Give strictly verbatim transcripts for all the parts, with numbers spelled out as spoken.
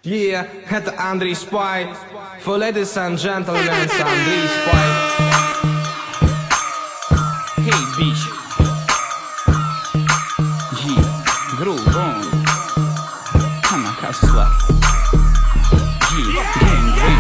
Yeah, het Andriy Spy. For ladies and gentlemen, it's Andriy Spy. Hey bitch. Yeah, groove on. Come on, kasla. Yeah, gang, gang.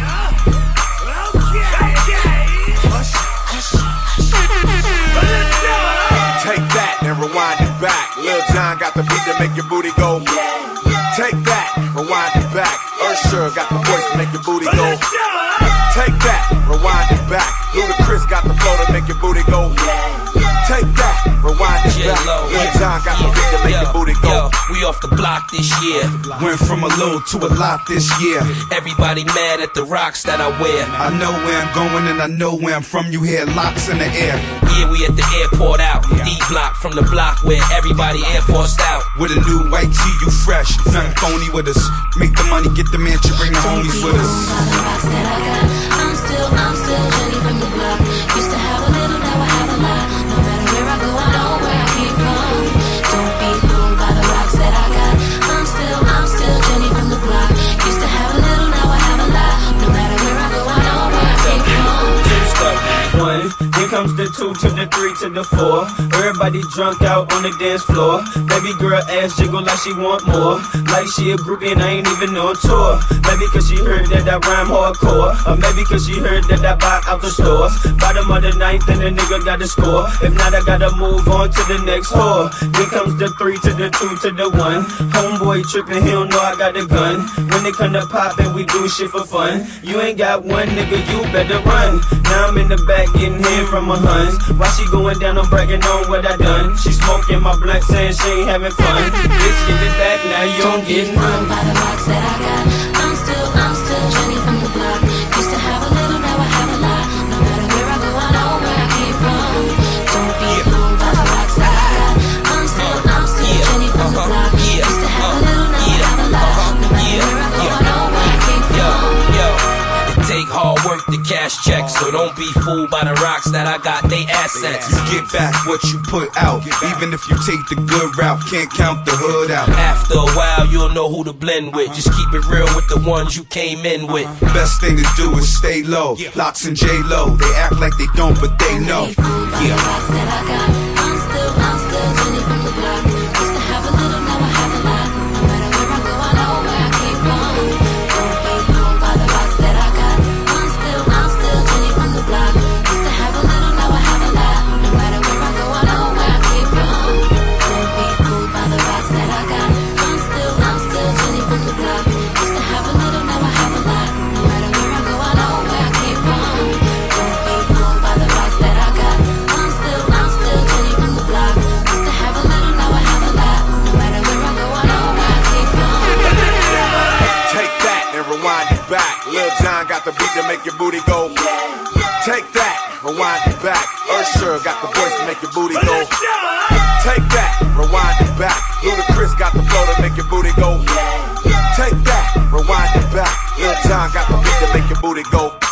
Take that and rewind it back. Lil Jon got the beat to make your booty go. Take that, rewind it back. Usher got the voice to make your booty go. Take that, rewind it back. Ludacris got the flow to make your booty go. Take that, rewind it back. Lil Jon got the beat to make your booty go. Yo, we off the block this year. Went from a little to a lot this year. Everybody mad at the rocks that I wear. I know where I'm going and I know where I'm from. You hear locks in the air. Yeah, we at the airport out. D-block from the block where everybody Air Forced out. With a new white tee, you fresh. Nothing phony with us. Make the money, get the mansion, bring the homies with us. I'm still, I'm still Jenny from the block. Used to have a little, now I have a lot. No matter where I go, I know where I came from. Don't be fooled by the rocks that I got. I'm still, I'm still Jenny from the block. Used to have a little, now I have a lot. No matter where I go, I know where I came from. One, then comes the two to the three to the four. Everybody drunk out on the dance floor. Baby girl ass jiggle like she want more. Like she a groupie and I ain't even on tour. Maybe cause she heard that I rhyme hardcore. Or maybe cause she heard that I buy out the stores. Bottom of the ninth and the nigga got to score. If not, I gotta move on to the next whore. Then comes the three to the two to the one. Homeboy tripping, he don't know I got the gun. When it come to poppin', we do shit for fun. You ain't got one nigga, you better run. Now I'm in the back getting hit from my huns. Why she going down, I'm bragging on what I done. She smoking my blunt saying she ain't having fun. Bitch, give it back, now you don't get none. By the rocks that I got, I'm still, I'm still Jenny from the block. Used to have a little, now I have a lot. No matter where I go, I know where I came from. Don't be fooled by the rocks that I got. I'm still, I'm still Jenny from the block. Used to have a little, now I have a lot. No matter where I go, I know where I came from. Yo, it take hard work to cash checks, so don't be fooled by the rocks that I got, they assets. You get back what you put out. Even if you take the good route, can't count the hood out. After a while, you'll know who to blend with. Just keep it real with the ones you came in with. Best thing to do is stay low. Locks and J-Lo, they act like they don't, but they know. Yeah. Rocks that I got, I'm still, I'm still Jenny from the block. Used to have a little, now I have a lot. No matter where I go, I know where I came from. Don't be fooled by the rocks that I got. I'm still, I'm still Jenny from the block. Used to have a little, now I have a lot. No matter where I go, I know where I came from. Don't be fooled by the rocks that I got. I'm still, I'm still Jenny from the block. Used to have a little, now I have a lot. No matter where I go, I know where I came from. Don't be fooled by the rocks that I got. I'm still, I'm still Jenny from the block. Used to have a little, now I have a lot. No matter where I go, I know where I came from. Take that and rewind it back. Lil Jon got the beat to make your booty go. Take that, rewind it back. Usher got the voice to make your booty go. Take that, rewind it back. Ludacris got the flow to make your booty go. Take that, rewind it back. Lil Jon got the beat to make your booty go.